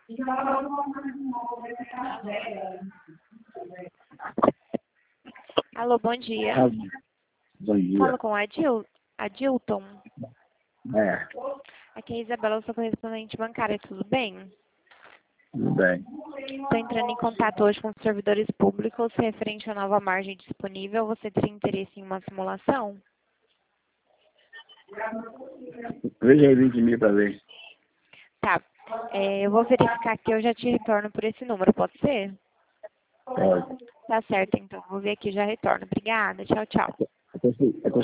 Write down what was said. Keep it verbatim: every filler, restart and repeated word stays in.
Alô, bom dia. Ah, bom dia. Falo com a Adil, Adilton. É, Aqui é a Isabela, eu sou correspondente bancária, tudo bem? tudo bem. Estou entrando em contato hoje com os servidores públicos referente à nova margem disponível. Você teria interesse em uma simulação? Veja aí vinte mil para ver. Tá. É, eu vou verificar aqui, eu já te retorno por esse número, pode ser? Pode. Tá certo, então. Vou ver aqui e já retorno. Obrigada. Tchau, tchau. É com- é com